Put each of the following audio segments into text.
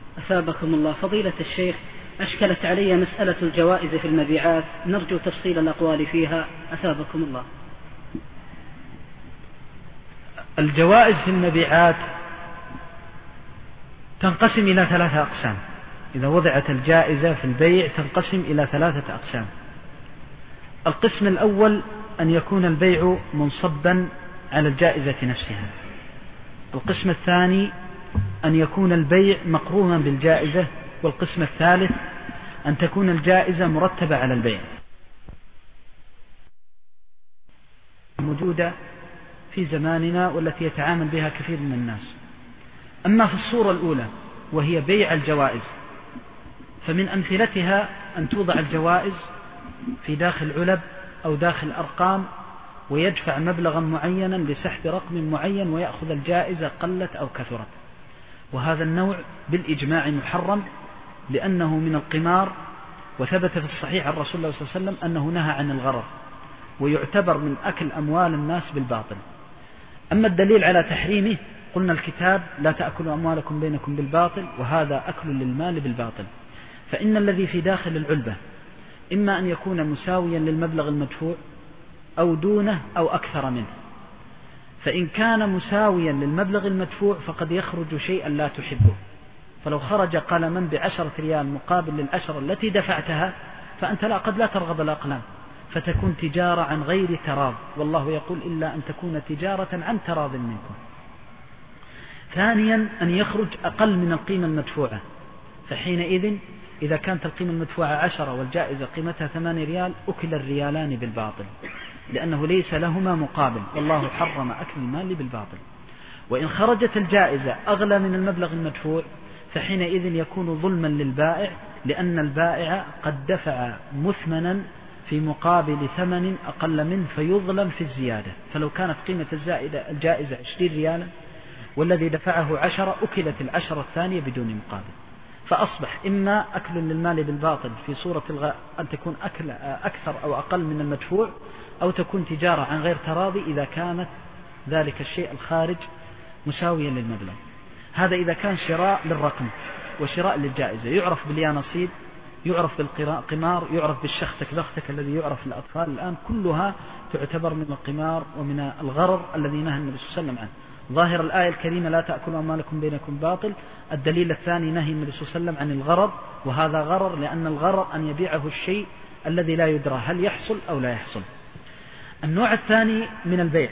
أثابكم الله. فضيلة الشيخ، أشكلت علي مسألة الجوائز في المبيعات، نرجو تفصيل الأقوال فيها أثابكم الله. الجوائز في المبيعات تنقسم إلى 3 أقسام. إذا وضعت الجائزة في البيع تنقسم إلى 3 أقسام. القسم الأول أن يكون البيع منصبا على الجائزة نفسها. القسم الثاني أن يكون البيع مقرونا بالجائزة. والقسم الثالث أن تكون الجائزة مرتبة على البيع. موجودة في زماننا والتي يتعامل بها كثير من الناس. أما في الصورة الأولى وهي بيع الجوائز، فمن أمثلتها أن توضع الجوائز في داخل علب أو داخل أرقام، ويدفع مبلغا معينا لسحب رقم معين ويأخذ الجائزة قلت أو كثرت. وهذا النوع بالإجماع محرم، لأنه من القمار، وثبت في الصحيح عن رسول الله صلى الله عليه وسلم أنه نهى عن الغرر، ويعتبر من أكل أموال الناس بالباطل. أما الدليل على تحريمه قلنا الكتاب لا تأكلوا أموالكم بينكم بالباطل، وهذا أكل للمال بالباطل. فإن الذي في داخل العلبة إما أن يكون مساويا للمبلغ المدفوع أو دونه أو أكثر منه. فإن كان مساويا للمبلغ المدفوع فقد يخرج شيئا لا تحبه. فلو خرج قلما ب10 ريال مقابل لل10 التي دفعتها، فأنت قد لا ترغب الأقلام، فتكون تجارة عن غير تراض، والله يقول إلا أن تكون تجارة عن تراض منكم. ثانيا أن يخرج أقل من القيمة المدفوعة، فحينئذ إذا كانت القيمة المدفوعة 10 والجائزة قيمتها 8 ريال أكل الريالان بالباطل، لأنه ليس لهما مقابل، والله حرم أكل المال بالباطل. وإن خرجت الجائزة أغلى من المبلغ المدفوع فحينئذ يكون ظلما للبائع، لأن البائع قد دفع مثمنا في مقابل ثمن أقل منه فيظلم في الزيادة. فلو كانت قيمة الجائزة 20 ريالا والذي دفعه 10 أكلت 10 الثانية بدون مقابل. فأصبح إما أكل للمال بالباطل في صورة أن تكون أكل أكثر أو أقل من المدفوع، أو تكون تجارة عن غير تراضي إذا كانت ذلك الشيء الخارج مساويا للمبلغ. هذا إذا كان شراء للرقم وشراء للجائزة، يعرف باليانصيب، يعرف بالقمار، يعرف بالشختك بختك الذي يعرف للأطفال الآن، كلها تعتبر من القمار ومن الغرر الذي نهى النبي صلى الله عليه وسلم عنه. ظاهر الآية الكريمة لا تأكلوا أموالكم بينكم باطل. الدليل الثاني نهي النبي صلى الله عليه وسلم عن الغرر، وهذا غرر لأن الغرر أن يبيعه الشيء الذي لا يدرى هل يحصل أو لا يحصل. النوع الثاني من البيع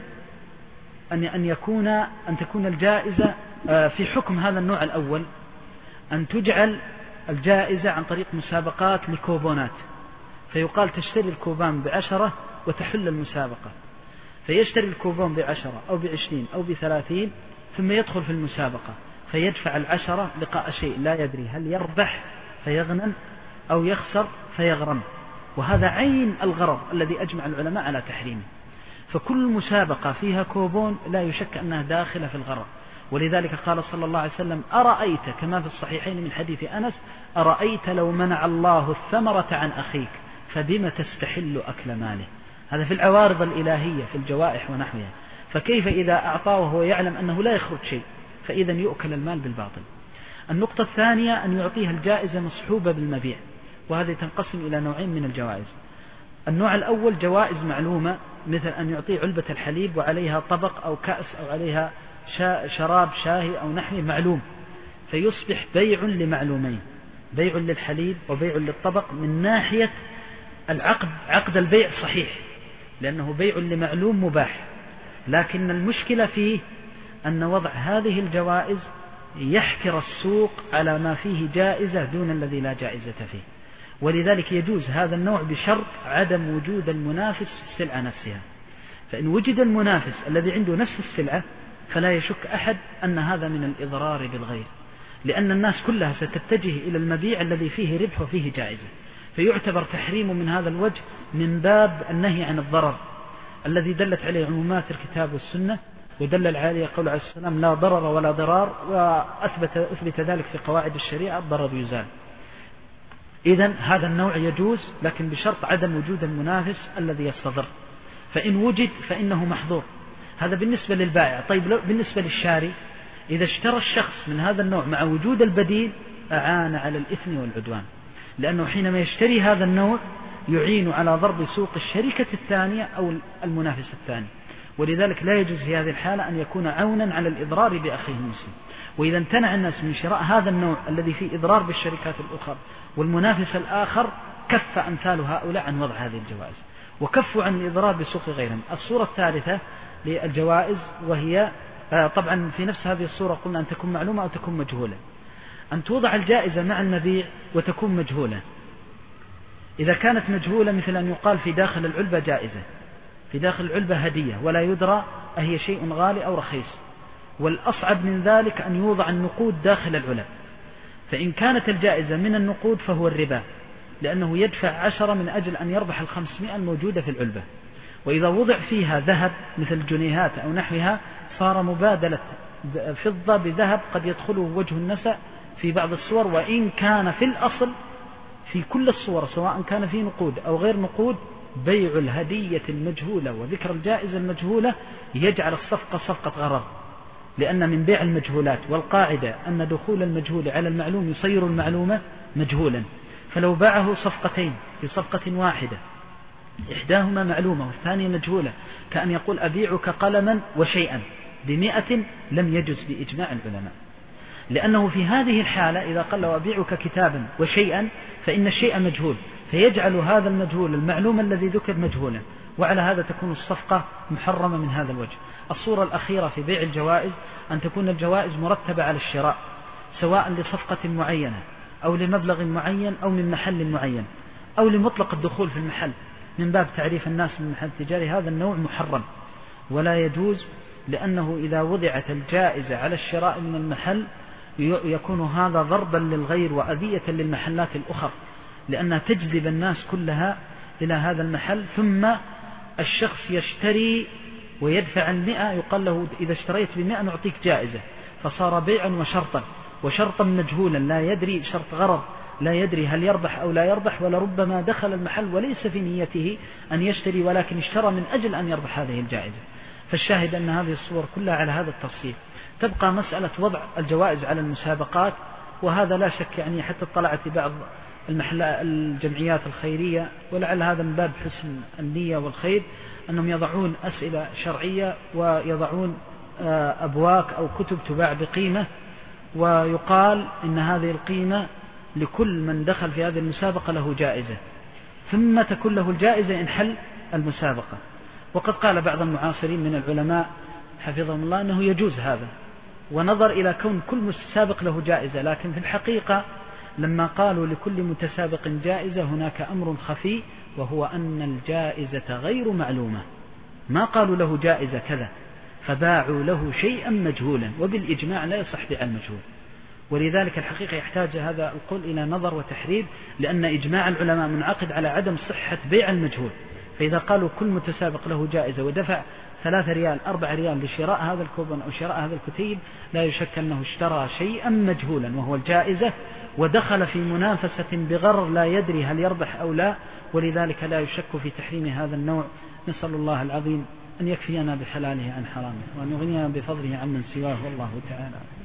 أن تكون الجائزة في حكم هذا النوع الأول، أن تجعل الجائزة عن طريق مسابقات لكوبونات، فيقال تشتري الكوبان ب10 وتحل المسابقة، فيشتري الكوبون ب10 أو ب20 أو ب30 ثم يدخل في المسابقة فيدفع 10 لقاء شيء لا يدري هل يربح فيغنم أو يخسر فيغرم. وهذا عين الغرر الذي أجمع العلماء على تحريمه. فكل مسابقة فيها كوبون لا يشك أنها داخلة في الغرر. ولذلك قال صلى الله عليه وسلم: أرأيت، كما في الصحيحين من حديث أنس: أرأيت لو منع الله الثمرة عن أخيك فبما تستحل أكل ماله. هذا في العوارض الإلهية في الجوائح ونحوها. فكيف إذا أعطاه وهو يعلم أنه لا يخرج شيء؟ فإذا يؤكل المال بالباطل. النقطة الثانية أن يعطيها الجائزة مصحوبة بالمبيع، وهذه تنقسم إلى نوعين من الجوائز. النوع الأول جوائز معلومة، مثل أن يعطي علبة الحليب وعليها طبق أو كأس أو عليها شراب شاهي أو نحوه معلوم، فيصبح بيع لمعلومين: بيع للحليب وبيع للطبق. من ناحية العقد، عقد البيع صحيح لأنه بيع لمعلوم مباح، لكن المشكلة فيه أن وضع هذه الجوائز يحكر السوق على ما فيه جائزة دون الذي لا جائزة فيه. ولذلك يجوز هذا النوع بشرط عدم وجود المنافس في السلعة نفسها. فإن وجد المنافس الذي عنده نفس السلعة فلا يشك أحد أن هذا من الإضرار بالغير، لأن الناس كلها ستتجه إلى المبيع الذي فيه ربح وفيه جائزة. فيعتبر تحريم من هذا الوجه من باب النهي عن الضرر الذي دلت عليه عمومات الكتاب والسنة، ودلل عليه قول عليه السلام: لا ضرر ولا ضرار، وأثبت ذلك في قواعد الشريعة: الضرر يزال. إذن هذا النوع يجوز، لكن بشرط عدم وجود المنافس الذي يستضر. فإن وجد فإنه محظور. هذا بالنسبة للبائع. طيب بالنسبة للشاري، إذا اشترى الشخص من هذا النوع مع وجود البديل أعان على الإثم والعدوان، لأنه حينما يشتري هذا النوع يعين على ضرب سوق الشركة الثانية أو المنافس الثاني، ولذلك لا يجوز في هذه الحالة أن يكون عونا على الإضرار بأخيه المسلم. وإذا امتنع الناس من شراء هذا النوع الذي فيه إضرار بالشركات الأخرى والمنافس الآخر، كف أمثال هؤلاء عن وضع هذه الجوائز وكفوا عن الإضرار بسوق غيرهم. الصورة الثالثة للجوائز وهي طبعا في نفس هذه الصورة قلنا أن تكون معلومة أو تكون مجهولة. أن توضع الجائزة مع المبيع وتكون مجهولة. إذا كانت مجهولة مثل أن يقال في داخل العلبة جائزة، في داخل العلبة هدية، ولا يدرى أهي شيء غالي أو رخيص. والأصعب من ذلك أن يوضع النقود داخل العلب. فإن كانت الجائزة من النقود فهو الربا، لأنه يدفع 10 من أجل أن يربح 500 الموجودة في العلبة. وإذا وضع فيها ذهب مثل جنيهات أو نحوها صار مبادلة فضة بذهب قد يدخله وجه النسأ في بعض الصور، وإن كان في الأصل في كل الصور سواء كان في نقود أو غير نقود بيع الهدية المجهولة وذكر الجائزة المجهولة يجعل الصفقة صفقة غرر، لأن من بيع المجهولات، والقاعدة أن دخول المجهول على المعلوم يصير المعلومة مجهولا. فلو باعه صفقتين في صفقة واحدة إحداهما معلومة والثانية مجهولة، كأن يقول أبيعك قلما وشيئا ب100 لم يجز بإجماع العلماء، لأنه في هذه الحالة إذا قال له أبيعك كتابا وشيئا فإن الشيء مجهول، فيجعل هذا المجهول المعلوم الذي ذكر مجهولا، وعلى هذا تكون الصفقة محرمة من هذا الوجه. الصورة الأخيرة في بيع الجوائز أن تكون الجوائز مرتبة على الشراء، سواء لصفقة معينة أو لمبلغ معين أو من محل معين أو لمطلق الدخول في المحل من باب تعريف الناس من محل تجاري. هذا النوع محرم ولا يجوز، لأنه إذا وضعت الجائزة على الشراء من المحل يكون هذا ضربا للغير وأذية للمحلات الأخرى، لأنها تجذب الناس كلها إلى هذا المحل، ثم الشخص يشتري ويدفع 100 يقال له إذا اشتريت ب100 نعطيك جائزة، فصار بيعا وشرطا مجهولا لا يدري، شرط غرض لا يدري هل يربح أو لا يربح، ولربما دخل المحل وليس في نيته أن يشتري ولكن اشترى من أجل أن يربح هذه الجائزة. فالشاهد أن هذه الصور كلها على هذا التفصيل. تبقى مسألة وضع الجوائز على المسابقات، وهذا لا شك يعني حتى اطلعت بعض الجمعيات الخيرية ولعل هذا من باب حسن النية والخير أنهم يضعون أسئلة شرعية ويضعون أبواك أو كتب تباع بقيمة، ويقال إن هذه القيمة لكل من دخل في هذه المسابقة له جائزة، ثم تكون له الجائزة إن حل المسابقة. وقد قال بعض المعاصرين من العلماء حفظهم الله أنه يجوز هذا، ونظر إلى كون كل متسابق له جائزة، لكن في الحقيقة لما قالوا لكل متسابق جائزة هناك أمر خفي، وهو أن الجائزة غير معلومة، ما قالوا له جائزة كذا، فباعوا له شيئا مجهولا، وبالإجماع لا يصح بيع المجهول. ولذلك الحقيقة يحتاج هذا القول إلى نظر وتحرير، لأن إجماع العلماء منعقد على عدم صحة بيع المجهول. فإذا قالوا كل متسابق له جائزة ودفع 3 ريال 4 ريال لشراء هذا الكوبون أو شراء هذا الكتيب، لا يشك أنه اشترى شيئا مجهولا وهو الجائزة، ودخل في منافسة بغرر لا يدري هل يربح أو لا، ولذلك لا يشك في تحريم هذا النوع. نسأل الله العظيم أن يكفينا بحلاله عن حرامه، وأن يغنينا بفضله عمن سواه، والله تعالى.